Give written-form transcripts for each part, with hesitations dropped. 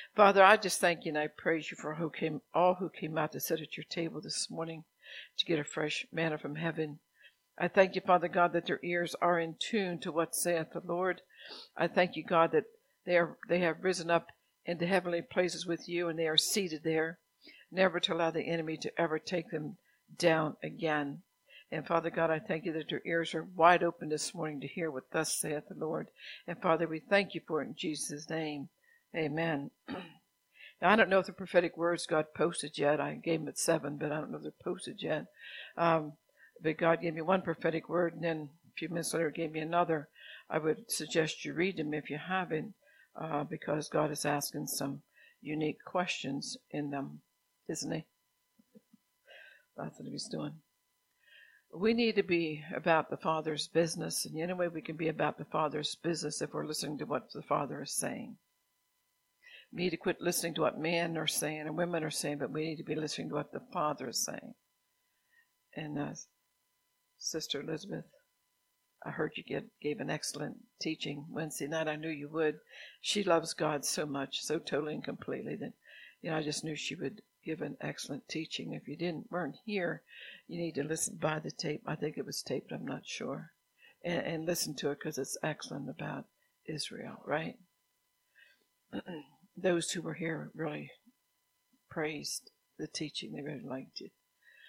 Father, I just thank you and I praise you for all who came out to sit at your table this morning to get a fresh manna from heaven. I thank you, Father God, that their ears are in tune to what saith the Lord. I thank you, God, that they have risen up into heavenly places with you and they are seated there, never to allow the enemy to ever take them down again. And Father God, I thank you that your ears are wide open this morning to hear what thus saith the Lord. And Father, we thank you for it in Jesus' name. Amen. Now, I don't know if the prophetic words got posted yet. I gave them at 7, but I don't know if they're posted yet. But God gave me one prophetic word, and then a few minutes later gave me another. I would suggest you read them if you haven't, because God is asking some unique questions in them, isn't he? That's what he's doing. We need to be about the Father's business, and the only way we can be about the Father's business if we're listening to what the Father is saying. We need to quit listening to what men are saying and women are saying, but we need to be listening to what the Father is saying. And Sister Elizabeth, I heard you gave an excellent teaching Wednesday night. I knew you would. She loves God so much, so totally and completely that, I just knew she would give an excellent teaching. If you weren't here, you need to listen by the tape. I think it was taped, I'm not sure. And listen to it because it's excellent about Israel, right? Those who were here really praised the teaching. They really liked it.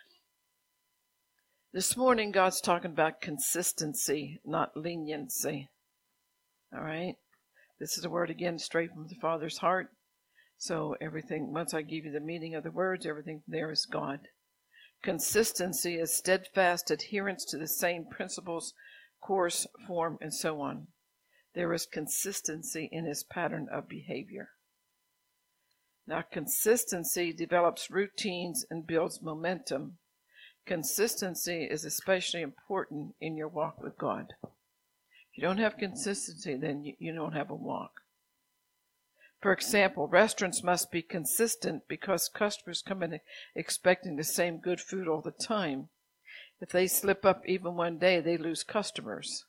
This morning, God's talking about consistency, not leniency. All right? This is a word, again, straight from the Father's heart. So everything, once I give you the meaning of the words, everything there is God. Consistency is steadfast adherence to the same principles, course, form, and so on. There is consistency in his pattern of behavior. Now, consistency develops routines and builds momentum. Consistency is especially important in your walk with God. If you don't have consistency, then you don't have a walk. For example, restaurants must be consistent because customers come in expecting the same good food all the time. If they slip up even one day, they lose customers.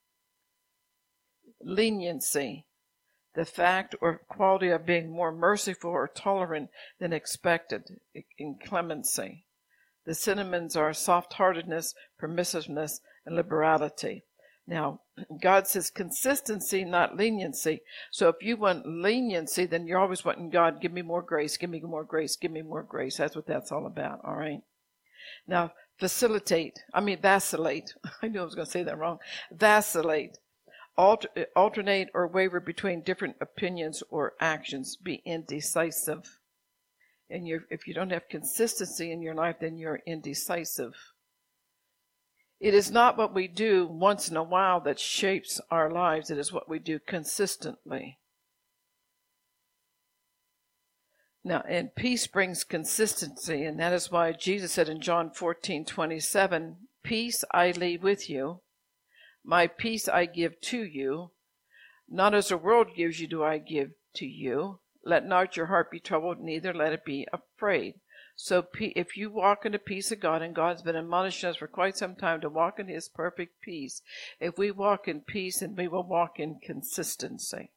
Leniency, the fact or quality of being more merciful or tolerant than expected. In clemency, the synonyms are soft-heartedness, permissiveness, and liberality. Now, God says consistency, not leniency. So if you want leniency, then you're always wanting God, give me more grace, give me more grace, give me more grace. That's what that's all about, all right? Now, vacillate. I knew I was going to say that wrong. Vacillate. Alternate or waver between different opinions or actions. Be indecisive. And if you don't have consistency in your life, then you're indecisive. It is not what we do once in a while that shapes our lives. It is what we do consistently. Now, and peace brings consistency, and that is why Jesus said in John 14:27, peace I leave with you, my peace I give to you, not as the world gives you do I give to you. Let not your heart be troubled, neither let it be afraid. So if you walk in the peace of God, and God's been admonishing us for quite some time to walk in his perfect peace, if we walk in peace, then we will walk in consistency.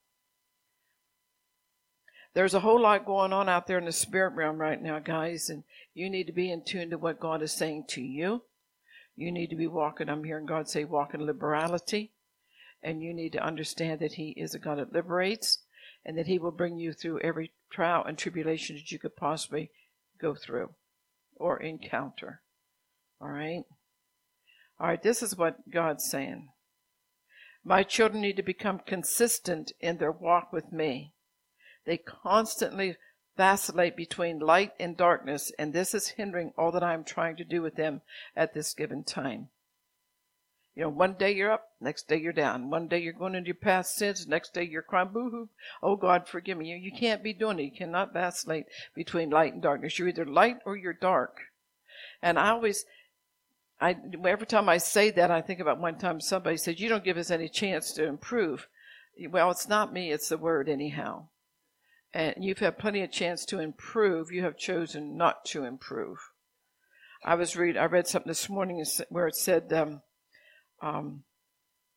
There's a whole lot going on out there in the spirit realm right now, guys, and you need to be in tune to what God is saying to you. You need to be walking, I'm hearing God say, walk in liberality, and you need to understand that he is a God that liberates, and that he will bring you through every trial and tribulation that you could possibly go through or encounter. All right? All right, this is what God's saying. My children need to become consistent in their walk with me. They constantly vacillate between light and darkness, and this is hindering all that I'm trying to do with them at this given time. One day you're up, next day you're down. One day you're going into your past sins, next day you're crying, boo-hoo, oh God, forgive me. You can't be doing it. You cannot vacillate between light and darkness. You're either light or you're dark. And every time I say that, I think about one time somebody said, you don't give us any chance to improve. Well, it's not me, it's the word anyhow. And you've had plenty of chance to improve. You have chosen not to improve. I read something this morning where it said,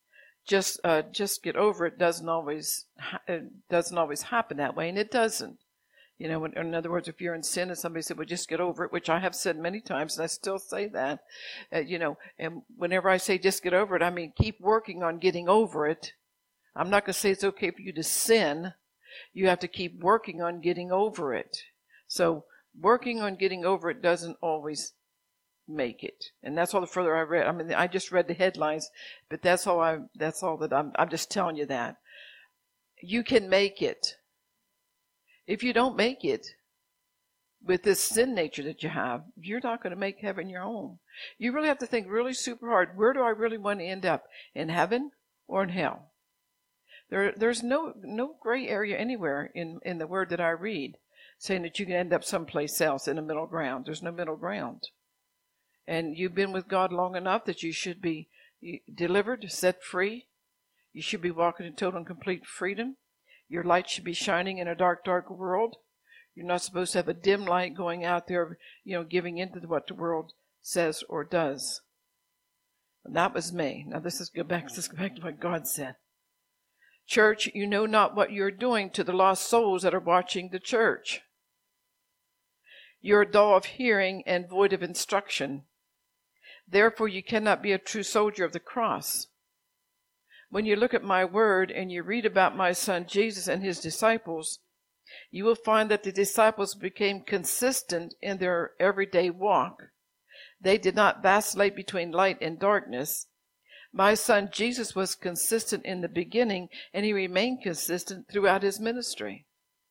just get over it. Doesn't always happen that way, and it doesn't. You know, in other words, if you're in sin and somebody said, well, just get over it, which I have said many times, and I still say that, and whenever I say just get over it, I mean keep working on getting over it. I'm not going to say it's okay for you to sin. You have to keep working on getting over it. So working on getting over it doesn't always make it. And that's all the further I read. I mean, I just read the headlines, but that's all that I'm just telling you that. You can make it. If you don't make it with this sin nature that you have, you're not going to make heaven your home. You really have to think really super hard. Where do I really want to end up? In heaven or in hell? There's no gray area anywhere in the word that I read saying that you can end up someplace else in the middle ground. There's no middle ground. And you've been with God long enough that you should be delivered, set free. You should be walking in total and complete freedom. Your light should be shining in a dark, dark world. You're not supposed to have a dim light going out there, giving into what the world says or does. And that was me. Now let's go back to what God said. Church, you know not what you're doing to the lost souls that are watching the church. You're dull of hearing and void of instruction. Therefore, you cannot be a true soldier of the cross. When you look at my word and you read about my son Jesus and his disciples, you will find that the disciples became consistent in their everyday walk. They did not vacillate between light and darkness. My son Jesus was consistent in the beginning, and he remained consistent throughout his ministry.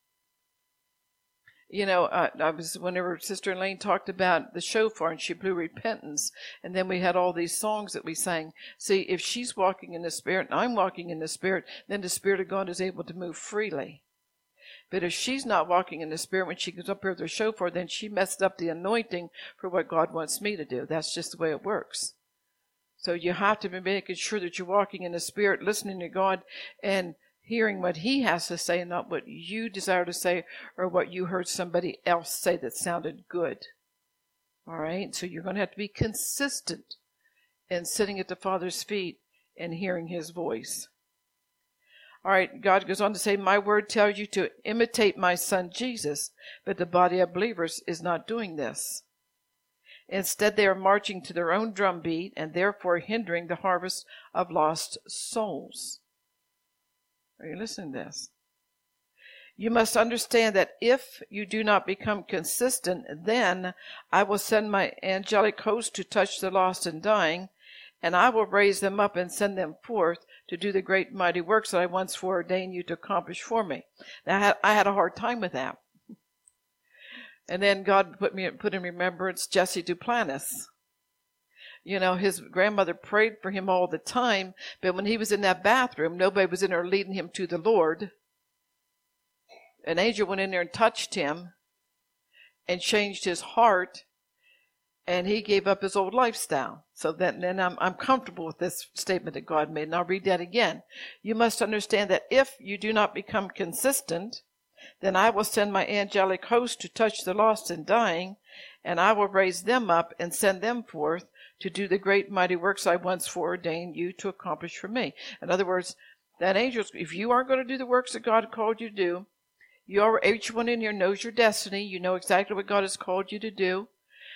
Whenever Sister Elaine talked about the shofar and she blew repentance, and then we had all these songs that we sang. See, if she's walking in the Spirit and I'm walking in the Spirit, then the Spirit of God is able to move freely. But if she's not walking in the Spirit when she goes up here with her shofar, then she messed up the anointing for what God wants me to do. That's just the way it works. So you have to be making sure that you're walking in the Spirit, listening to God, and hearing what he has to say, not what you desire to say or what you heard somebody else say that sounded good. All right? So you're going to have to be consistent in sitting at the Father's feet and hearing his voice. All right, God goes on to say, my word tells you to imitate my son Jesus, but the body of believers is not doing this. Instead, they are marching to their own drumbeat and therefore hindering the harvest of lost souls. Are you listening to this? You must understand that if you do not become consistent, then I will send my angelic host to touch the lost and dying, and I will raise them up and send them forth to do the great mighty works that I once foreordained you to accomplish for me. Now, I had a hard time with that. And then God put in remembrance Jesse Duplantis. His grandmother prayed for him all the time, but when he was in that bathroom, nobody was in there leading him to the Lord. An angel went in there and touched him and changed his heart, and he gave up his old lifestyle. So then I'm comfortable with this statement that God made, and I'll read that again. You must understand that if you do not become consistent, then I will send my angelic host to touch the lost and dying, and I will raise them up and send them forth to do the great mighty works I once foreordained you to accomplish for me. In other words, that angels, if you aren't going to do the works that God called you to do, each one in here knows your destiny. You know exactly what God has called you to do.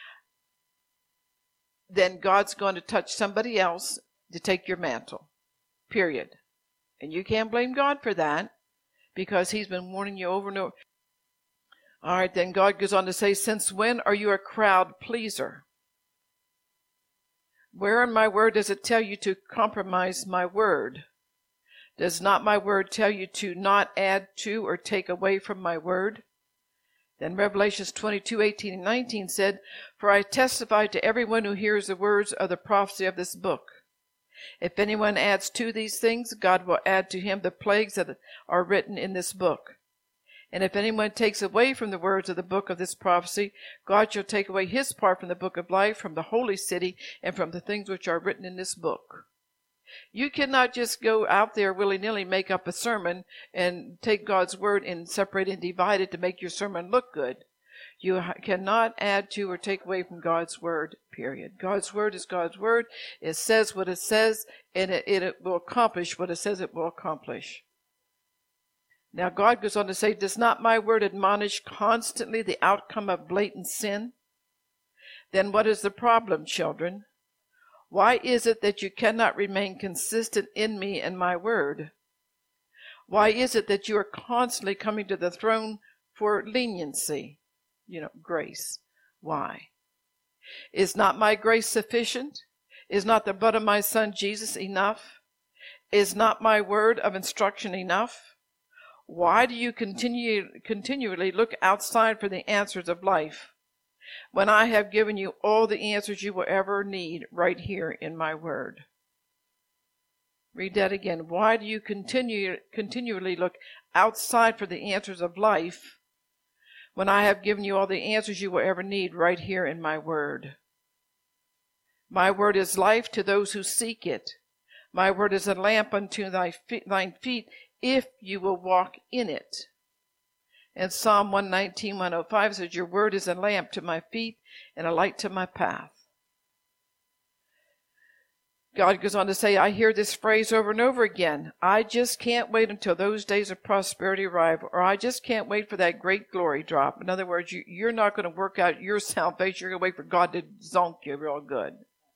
Then God's going to touch somebody else to take your mantle. Period. And you can't blame God for that because he's been warning you over and over. All right, then God goes on to say, since when are you a crowd pleaser? Where in my word does it tell you to compromise my word? Does not my word tell you to not add to or take away from my word? Then Revelations 22:18 and 19 said, for I testify to everyone who hears the words of the prophecy of this book. If anyone adds to these things, God will add to him the plagues that are written in this book. And if anyone takes away from the words of the book of this prophecy, God shall take away his part from the book of life, from the holy city, and from the things which are written in this book. You cannot just go out there willy-nilly, make up a sermon, and take God's word and separate and divide it to make your sermon look good. You cannot add to or take away from God's word, period. God's word is God's word. It says what it says, and it will accomplish what it says it will accomplish. Now God goes on to say, does not my word admonish constantly the outcome of blatant sin? Then what is the problem, children? Why is it that you cannot remain consistent in me and my word? Why is it that you are constantly coming to the throne for leniency? Grace. Why? Is not my grace sufficient? Is not the blood of my Son Jesus enough? Is not my word of instruction enough? Why do you continually look outside for the answers of life when I have given you all the answers you will ever need right here in my word? Read that again. Why do you continually look outside for the answers of life when I have given you all the answers you will ever need right here in my word? My word is life to those who seek it. My word is a lamp unto thine feet, if you will walk in it. And Psalm 119, 105 says, your word is a lamp to my feet and a light to my path. God goes on to say, I hear this phrase over and over again. I just can't wait until those days of prosperity arrive, or I just can't wait for that great glory drop. In other words, you're not going to work out your salvation. You're going to wait for God to zonk you real good.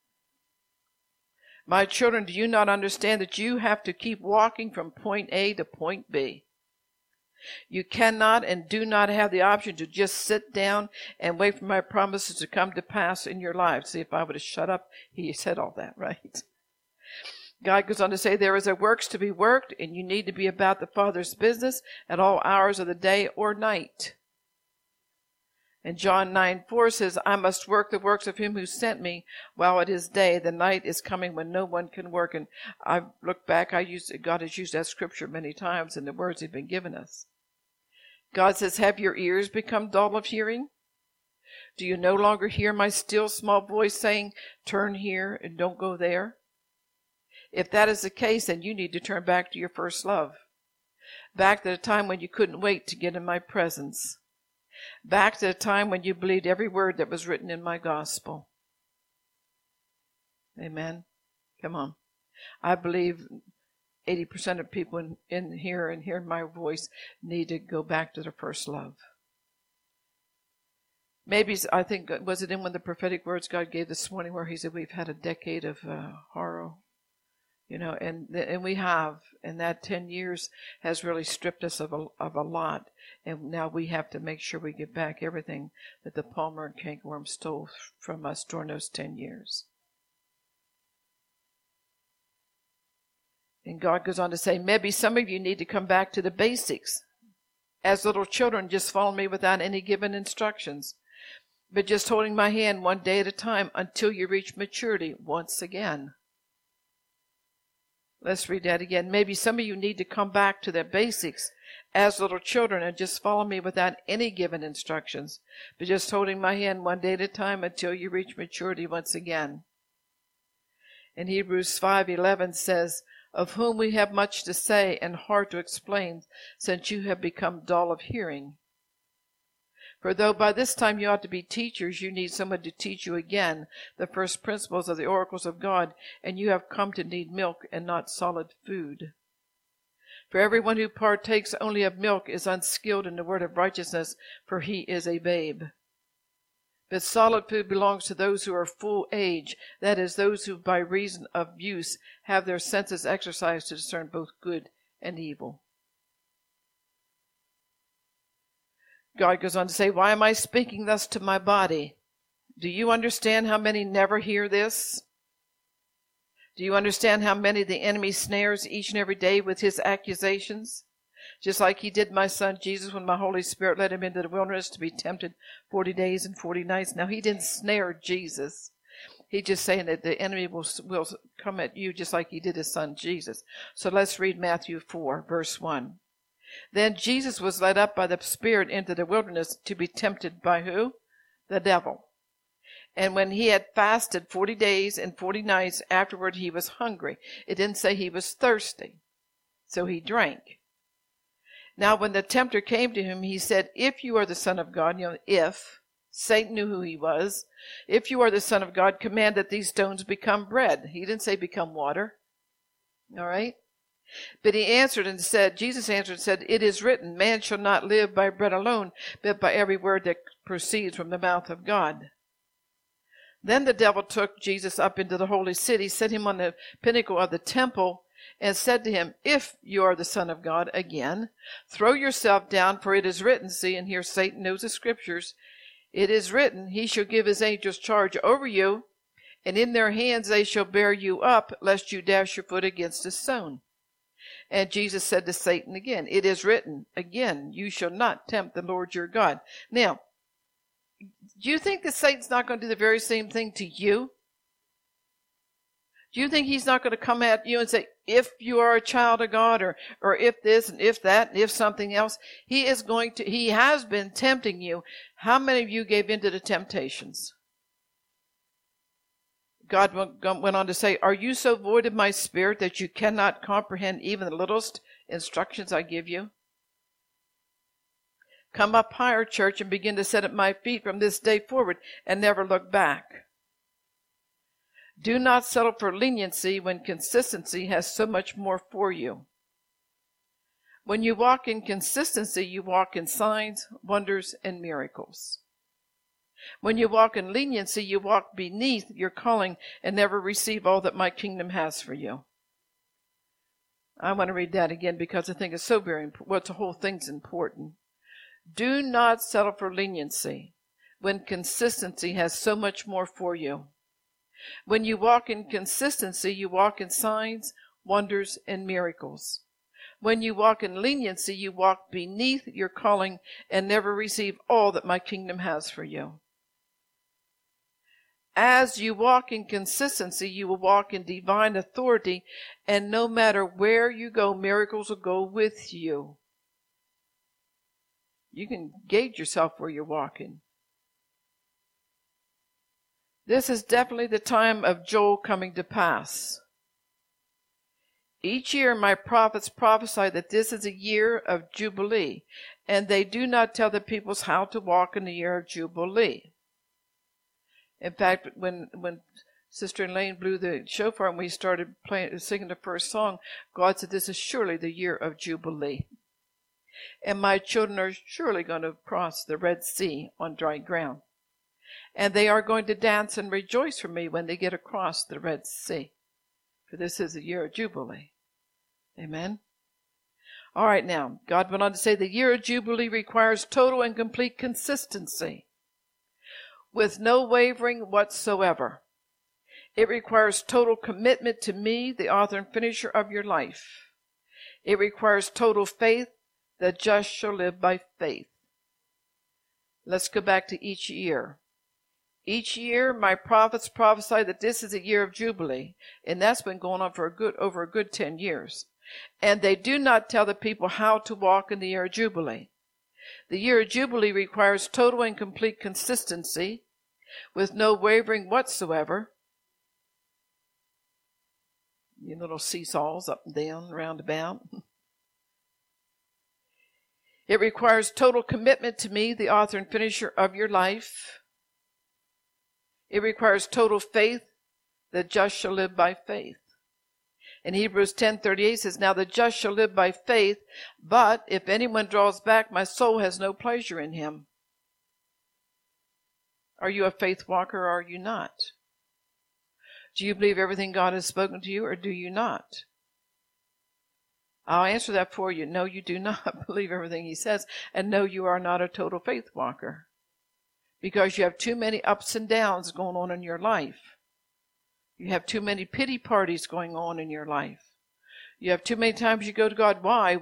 My children, do you not understand that you have to keep walking from point A to point B? You cannot and do not have the option to just sit down and wait for my promises to come to pass in your life. See, if I would have shut up, he said all that, right? God goes on to say there is a works to be worked, and you need to be about the Father's business at all hours of the day or night. And John 9:4 says, I must work the works of him who sent me while it is day. The night is coming when no one can work. And I look back, God has used that scripture many times in the words he's been given us. God says, have your ears become dull of hearing? Do you no longer hear my still small voice saying, turn here and don't go there? If that is the case, then you need to turn back to your first love. Back to the time when you couldn't wait to get in my presence. Back to the time when you believed every word that was written in my gospel. Amen. Come on. I believe 80% of people in here and hearing my voice need to go back to their first love. Maybe, I think, was it in one of the prophetic words God gave this morning where he said we've had a decade of horror? And we have, and that 10 years has really stripped us of a lot. And now we have to make sure we get back everything that the palmer and cankerworm stole from us during those 10 years. And God goes on to say, maybe some of you need to come back to the basics. As little children, just follow me without any given instructions, but just holding my hand one day at a time until you reach maturity once again. Let's read that again. Maybe some of you need to come back to the basics as little children and just follow me without any given instructions, but just holding my hand one day at a time until you reach maturity once again. In Hebrews 5:11 says, of whom we have much to say and hard to explain, since you have become dull of hearing. For though by this time you ought to be teachers, you need someone to teach you again the first principles of the oracles of God, and you have come to need milk and not solid food. For everyone who partakes only of milk is unskilled in the word of righteousness, for he is a babe. But solid food belongs to those who are full age, that is, those who by reason of use have their senses exercised to discern both good and evil. God goes on to say, why am I speaking thus to my body? Do you understand how many never hear this? Do you understand how many the enemy snares each and every day with his accusations? Just like he did my son Jesus when my Holy Spirit led him into the wilderness to be tempted 40 days and 40 nights. Now, he didn't snare Jesus. He's just saying that the enemy will come at you just like he did his son Jesus. So let's read Matthew 4, verse 1. Then Jesus was led up by the Spirit into the wilderness to be tempted by who? The devil. And when he had fasted 40 days and 40 nights, afterward he was hungry. It didn't say he was thirsty. So he drank. Now when the tempter came to him, he said, if you are the Son of God, if, Satan knew who he was, if you are the Son of God, command that these stones become bread. He didn't say become water. All right? But Jesus answered and said, it is written, man shall not live by bread alone, but by every word that proceeds from the mouth of God. Then the devil took Jesus up into the holy city, set him on the pinnacle of the temple, and said to him, if you are the Son of God, again, throw yourself down, for it is written, see, and here Satan knows the scriptures, it is written, he shall give his angels charge over you, and in their hands they shall bear you up, lest you dash your foot against a stone. And Jesus said to Satan again, it is written, again, you shall not tempt the Lord your God. Now, do you think that Satan's not going to do the very same thing to you? Do you think he's not going to come at you and say, if you are a child of God, or if this and if that and if something else? He has been tempting you. How many of you gave in to the temptations? God went on to say, are you so void of my spirit that you cannot comprehend even the littlest instructions I give you? Come up higher, church, and begin to sit at my feet from this day forward and never look back. Do not settle for leniency when consistency has so much more for you. When you walk in consistency, you walk in signs, wonders, and miracles. When you walk in leniency, you walk beneath your calling and never receive all that my kingdom has for you. I want to read that again because I think it's so very important. The whole thing's important. Do not settle for leniency when consistency has so much more for you. When you walk in consistency, you walk in signs, wonders, and miracles. When you walk in leniency, you walk beneath your calling and never receive all that my kingdom has for you. As you walk in consistency, you will walk in divine authority, and no matter where you go, miracles will go with you. You can gauge yourself where you're walking. This is definitely the time of Joel coming to pass. Each year my prophets prophesy that this is a year of Jubilee, and they do not tell the peoples how to walk in the year of Jubilee. In fact, when Sister Elaine blew the shofar and we started singing the first song, God said, this is surely the year of Jubilee. And my children are surely going to cross the Red Sea on dry ground. And they are going to dance and rejoice for me when they get across the Red Sea. For this is the year of Jubilee. Amen. All right, now, God went on to say the year of Jubilee requires total and complete consistency with no wavering whatsoever. It requires total commitment to me, the author and finisher of your life. It requires total faith. The just shall live by faith. Let's go back to each year. Each year, my prophets prophesy that this is a year of Jubilee, and that's been going on for over a good 10 years. And they do not tell the people how to walk in the year of Jubilee. The year of Jubilee requires total and complete consistency with no wavering whatsoever. You little seesaws up and down, round about. It requires total commitment to me, the author and finisher of your life. It requires total faith. The just shall live by faith. In Hebrews 10:38 says, now the just shall live by faith, but if anyone draws back, my soul has no pleasure in him. Are you a faith walker or are you not? Do you believe everything God has spoken to you or do you not? I'll answer that for you. No, you do not believe everything he says, and no, you are not a total faith walker because you have too many ups and downs going on in your life. You have too many pity parties going on in your life. You have too many times you go to God, why?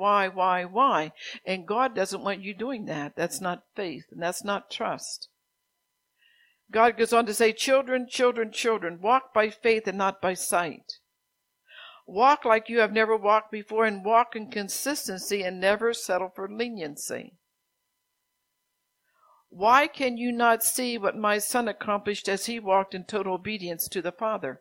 And God doesn't want you doing that. That's not faith, and that's not trust. God goes on to say, children, walk by faith and not by sight. Walk like you have never walked before and walk in consistency and never settle for leniency. Why can you not see what my son accomplished as he walked in total obedience to the Father?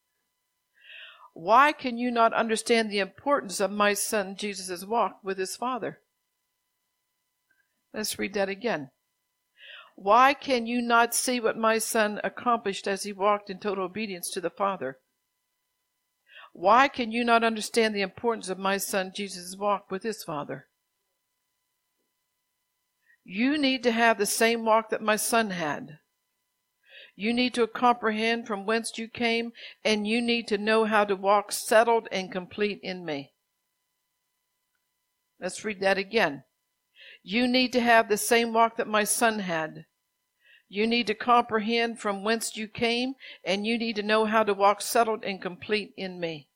Why can you not understand the importance of my son Jesus' walk with his Father? Let's read that again. Why can you not see what my son accomplished as he walked in total obedience to the Father? Why can you not understand the importance of my son Jesus' walk with his Father? You need to have the same walk that my son had. You need to comprehend from whence you came, and you need to know how to walk settled and complete in me. Let's read that again. You need to have the same walk that my son had. You need to comprehend from whence you came, and you need to know how to walk settled and complete in me.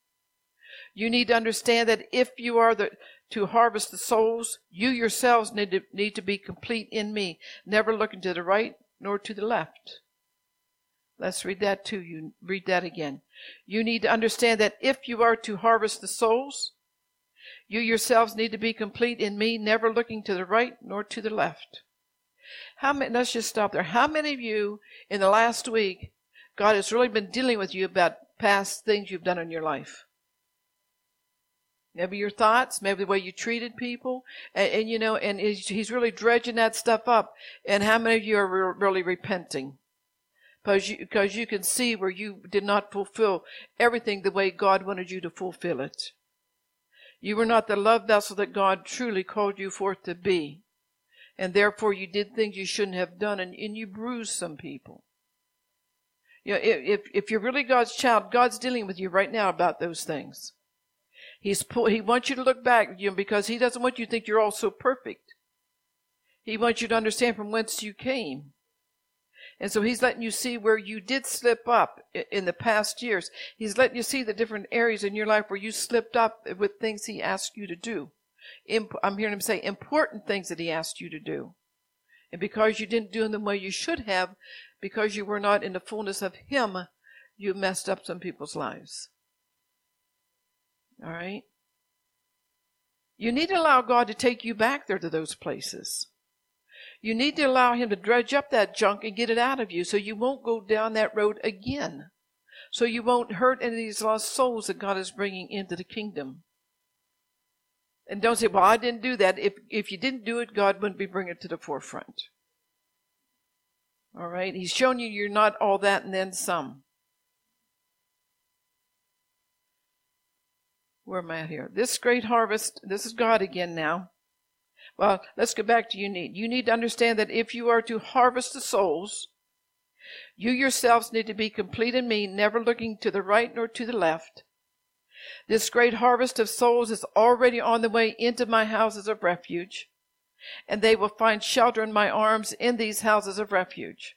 You need to understand that if you are to harvest the souls, you yourselves need to be complete in me, never looking to the right nor to the left. Let's read that too. You read that again. You need to understand that if you are to harvest the souls, you yourselves need to be complete in me, never looking to the right nor to the left. Let's just stop there. How many of you in the last week, God has really been dealing with you about past things you've done in your life? Maybe your thoughts, maybe the way you treated people, and he's really dredging that stuff up. And how many of you are really repenting? Because you can see where you did not fulfill everything the way God wanted you to fulfill it. You were not the love vessel that God truly called you forth to be. And therefore you did things you shouldn't have done, and you bruised some people. You know, if you're really God's child, God's dealing with you right now about those things. He wants you to look back, because he doesn't want you to think you're all so perfect. He wants you to understand from whence you came. And so he's letting you see where you did slip up in the past years. He's letting you see the different areas in your life where you slipped up with things he asked you to do. I'm hearing him say important things that he asked you to do. And because you didn't do them the way you should have, because you were not in the fullness of him, you messed up some people's lives. All right? You need to allow God to take you back there to those places. You need to allow him to dredge up that junk and get it out of you so you won't go down that road again. So you won't hurt any of these lost souls that God is bringing into the kingdom. And don't say, well, I didn't do that. If you didn't do it, God wouldn't be bringing it to the forefront. All right? He's shown you you're not all that and then some. Where am I at here? This great harvest, this is God again now. Well, let's go back to you need. You need to understand that if you are to harvest the souls, you yourselves need to be complete in me, never looking to the right nor to the left. This great harvest of souls is already on the way into my houses of refuge, and they will find shelter in my arms in these houses of refuge.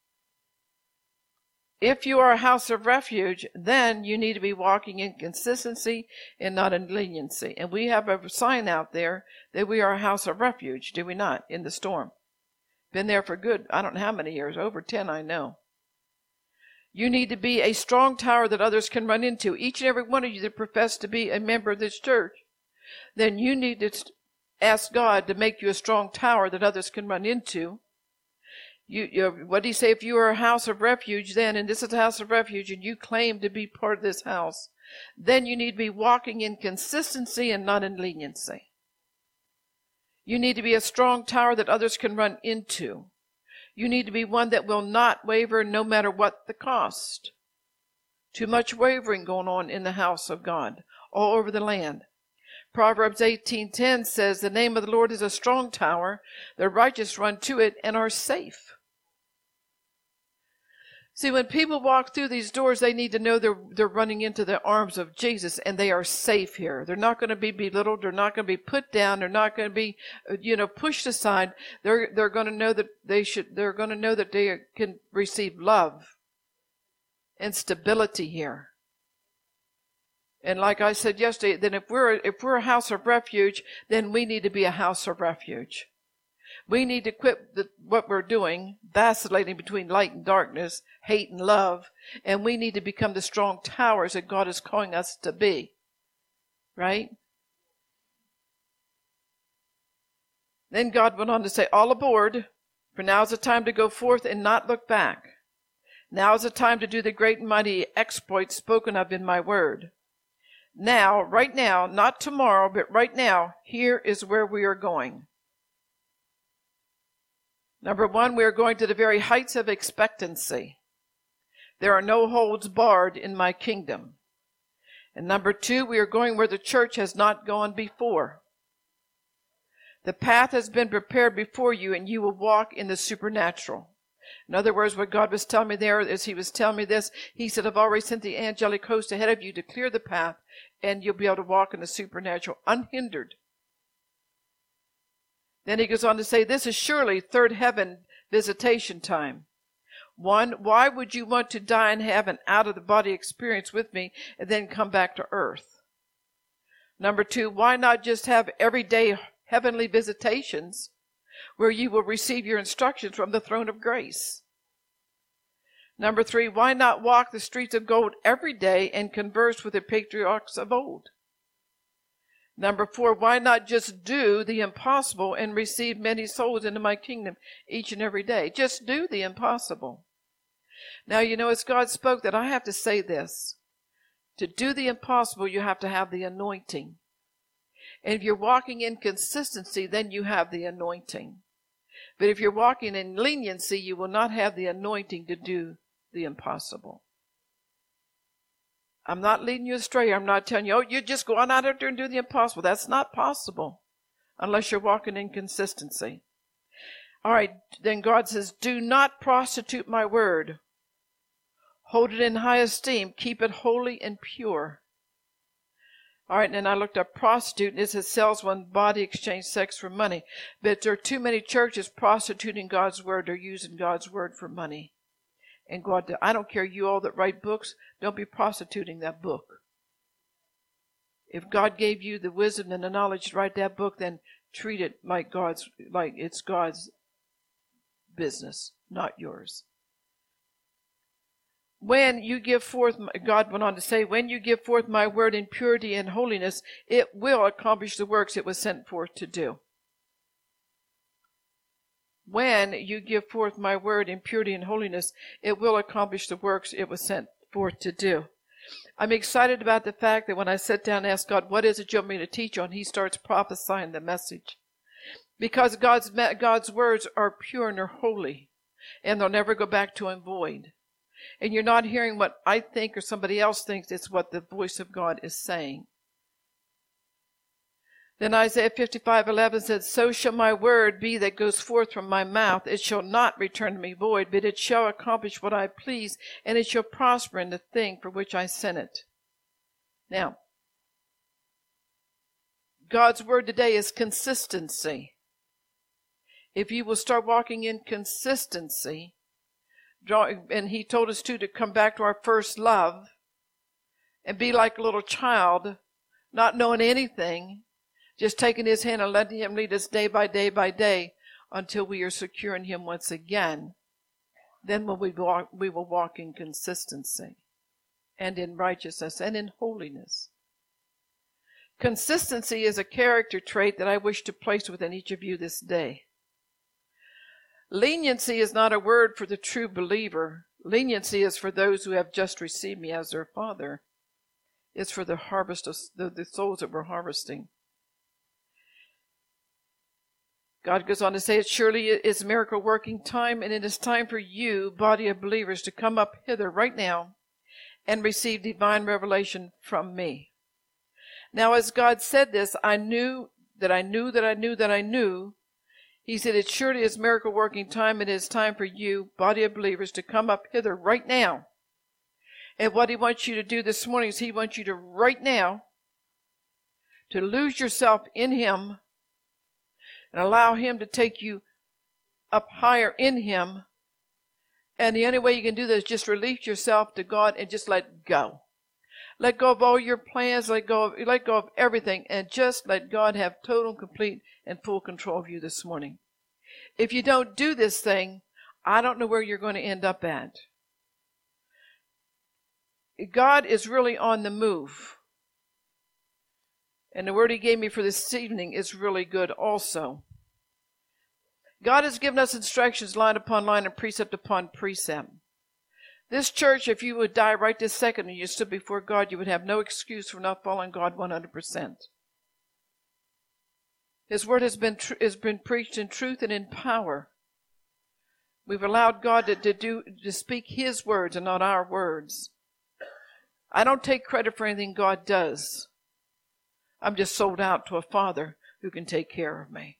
If you are a house of refuge, then you need to be walking in consistency and not in leniency. And we have a sign out there that we are a house of refuge, do we not, in the storm? Been there for good, I don't know how many years, over 10 I know. You need to be a strong tower that others can run into. Each and every one of you that profess to be a member of this church, then you need to ask God to make you a strong tower that others can run into. What did he say? If you are a house of refuge, then, and this is a house of refuge, and you claim to be part of this house, then you need to be walking in consistency and not in leniency. You need to be a strong tower that others can run into. You need to be one that will not waver no matter what the cost. Too much wavering going on in the house of God, all over the land. Proverbs 18:10 says, the name of the Lord is a strong tower. The righteous run to it and are safe. See, when people walk through these doors, they need to know they're running into the arms of Jesus, and they are safe here. They're not going to be belittled. They're not going to be put down. They're not going to be, pushed aside. They're going to know that they're going to know that they can receive love and stability here. And like I said yesterday, then if we're a house of refuge, then we need to be a house of refuge. We need to quit what we're doing, vacillating between light and darkness, hate and love, and we need to become the strong towers that God is calling us to be. Right? Then God went on to say, all aboard, for now is the time to go forth and not look back. Now is the time to do the great and mighty exploits spoken of in my word. Now, right now, not tomorrow, but right now, here is where we are going. Number one, we are going to the very heights of expectancy. There are no holds barred in my kingdom. And number 2, we are going where the church has not gone before. The path has been prepared before you, and you will walk in the supernatural. In other words, what God was telling me there is he was telling me this. He said, I've already sent the angelic host ahead of you to clear the path, and you'll be able to walk in the supernatural unhindered. Then he goes on to say, this is surely third heaven visitation time. 1, why would you want to die and have an out-of-the-body experience with me and then come back to earth? Number 2, why not just have everyday heavenly visitations where you will receive your instructions from the throne of grace? Number 3, why not walk the streets of gold every day and converse with the patriarchs of old? Number 4, why not just do the impossible and receive many souls into my kingdom each and every day? Just do the impossible. Now, you know, as God spoke that, I have to say this. To do the impossible, you have to have the anointing. And if you're walking in consistency, then you have the anointing. But if you're walking in leniency, you will not have the anointing to do the impossible. I'm not leading you astray. I'm not telling you, oh, you just go on out there and do the impossible. That's not possible unless you're walking in consistency. All right, then God says, do not prostitute my word. Hold it in high esteem. Keep it holy and pure. All right, and then I looked up prostitute, and it says sells one's body, exchange sex for money. But there are too many churches prostituting God's word. They're using God's word for money. And God, I don't care, you all that write books, don't be prostituting that book. If God gave you the wisdom and the knowledge to write that book, then treat it like it's God's business, not yours. When you give forth, God went on to say, when you give forth my word in purity and holiness, it will accomplish the works it was sent forth to do. When you give forth my word in purity and holiness, it will accomplish the works it was sent forth to do. I'm excited about the fact that when I sit down and ask God, what is it you want me to teach on? He starts prophesying the message. Because God's words are pure and they're holy, and they'll never go back to him void. And you're not hearing what I think or somebody else thinks. It's what the voice of God is saying. Then Isaiah 55:11 says, so shall my word be that goes forth from my mouth. It shall not return to me void, but it shall accomplish what I please, and it shall prosper in the thing for which I sent it. Now, God's word today is consistency. If you will start walking in consistency, and he told us to come back to our first love and be like a little child, not knowing anything, just taking his hand and letting him lead us day by day by day until we are secure in him once again. Then we will walk in consistency and in righteousness and in holiness. Consistency is a character trait that I wish to place within each of you this day. Leniency is not a word for the true believer. Leniency is for those who have just received me as their Father. It's for the harvest of the souls that we're harvesting. God goes on to say, it surely is miracle working time, and it is time for you, body of believers, to come up hither right now and receive divine revelation from me. Now, as God said this, I knew that I knew that I knew that I knew. He said, it surely is miracle working time, and it is time for you, body of believers, to come up hither right now. And what he wants you to do this morning is he wants you to right now to lose yourself in him and allow him to take you up higher in him. And the only way you can do that is just release yourself to God and just let go. Let go of all your plans, let go of everything, and just let God have total, complete, and full control of you this morning. If you don't do this thing, I don't know where you're going to end up at. God is really on the move. And the word he gave me for this evening is really good also. God has given us instructions line upon line and precept upon precept. This church, if you would die right this second and you stood before God, you would have no excuse for not following God 100%. His word has been preached in truth and in power. We've allowed God to speak his words and not our words. I don't take credit for anything God does. I'm just sold out to a Father who can take care of me.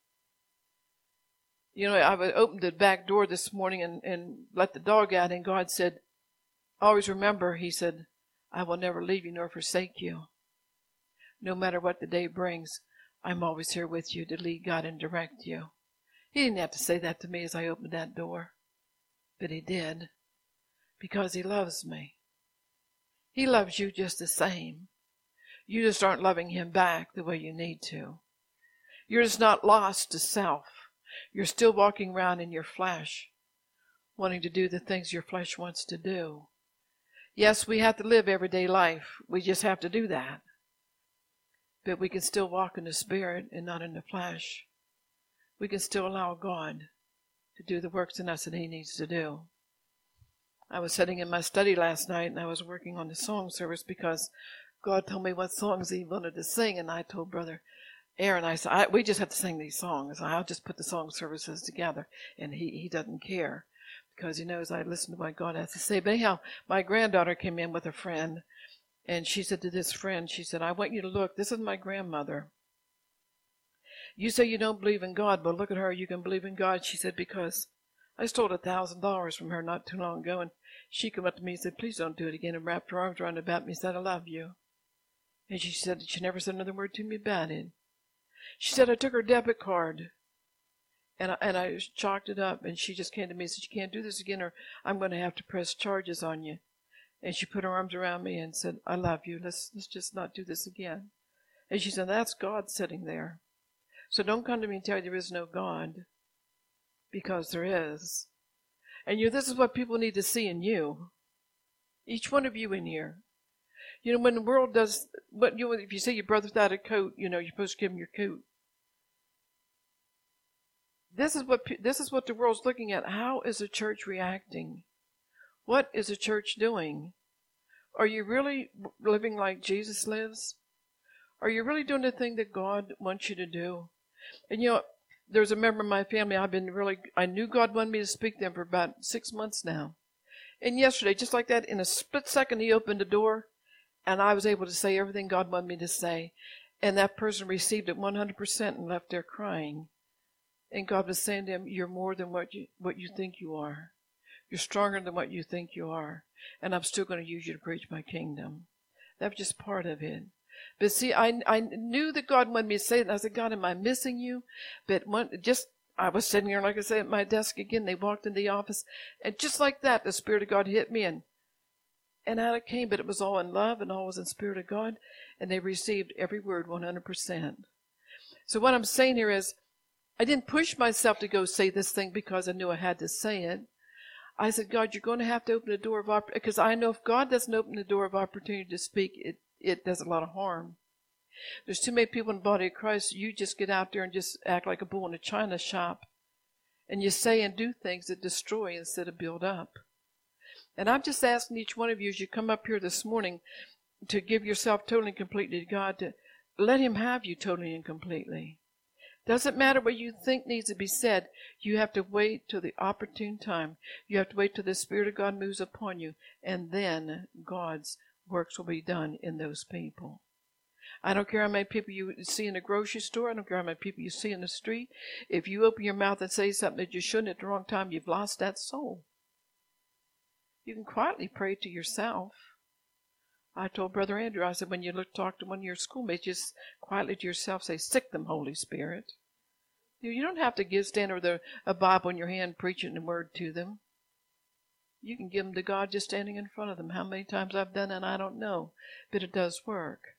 You know, I opened the back door this morning and let the dog out, and God said, always remember, he said, I will never leave you nor forsake you. No matter what the day brings, I'm always here with you to lead, guide, and direct you. He didn't have to say that to me as I opened that door, but he did, because he loves me. He loves you just the same. You just aren't loving him back the way you need to. You're just not lost to self. You're still walking around in your flesh, wanting to do the things your flesh wants to do. Yes, we have to live everyday life. We just have to do that. But we can still walk in the Spirit and not in the flesh. We can still allow God to do the works in us that he needs to do. I was sitting in my study last night and I was working on the song service because God told me what songs he wanted to sing, and I told Brother Aaron, I said, we just have to sing these songs. I'll just put the song services together. And he doesn't care because he knows I listen to what God has to say. But anyhow, my granddaughter came in with a friend, and she said to this friend, she said, I want you to look. This is my grandmother. You say you don't believe in God, but look at her. You can believe in God. She said, because I stole $1,000 from her not too long ago, and she came up to me and said, please don't do it again, and wrapped her arms around about me and said, I love you. And she said she never said another word to me about it. She said I took her debit card, and I chalked it up, and she just came to me and said, you can't do this again, or I'm going to have to press charges on you. And she put her arms around me and said, I love you. Let's just not do this again. And she said, that's God sitting there. So don't come to me and tell you there is no God, because there is. And this is what people need to see in you. Each one of you in here. You know, when the world does, if you see your brother without a coat, you're supposed to give him your coat. This is what the world's looking at. How is the church reacting? What is the church doing? Are you really living like Jesus lives? Are you really doing the thing that God wants you to do? And there's a member of my family I knew God wanted me to speak to them for about 6 months now. And yesterday, just like that, in a split second, he opened the door, and I was able to say everything God wanted me to say. And that person received it 100% and left there crying. And God was saying to him, you're more than what you think you are. You're stronger than what you think you are. And I'm still going to use you to preach my kingdom. That was just part of it. But see, I knew that God wanted me to say it. And I said, God, am I missing you? But I was sitting here, like I said, at my desk again. They walked in the office. And just like that, the Spirit of God hit me. And out it came. But it was all in love and all was in the Spirit of God. And they received every word 100%. So what I'm saying here is, I didn't push myself to go say this thing because I knew I had to say it. I said, God, you're going to have to open the door of opportunity. Because I know if God doesn't open the door of opportunity to speak, it does a lot of harm. There's too many people in the body of Christ. You just get out there and just act like a bull in a china shop. And you say and do things that destroy instead of build up. And I'm just asking each one of you as you come up here this morning to give yourself totally and completely to God, to let him have you totally and completely. Doesn't matter what you think needs to be said. You have to wait till the opportune time. You have to wait till the Spirit of God moves upon you, and then God's works will be done in those people. I don't care how many people you see in the grocery store. I don't care how many people you see in the street. If you open your mouth and say something that you shouldn't at the wrong time, you've lost that soul. You can quietly pray to yourself. I told Brother Andrew, I said, when you talk to one of your schoolmates, just quietly to yourself say, sick them, Holy Spirit. You don't have to stand with a Bible in your hand preaching the word to them. You can give them to God just standing in front of them. How many times I've done that, I don't know. But it does work.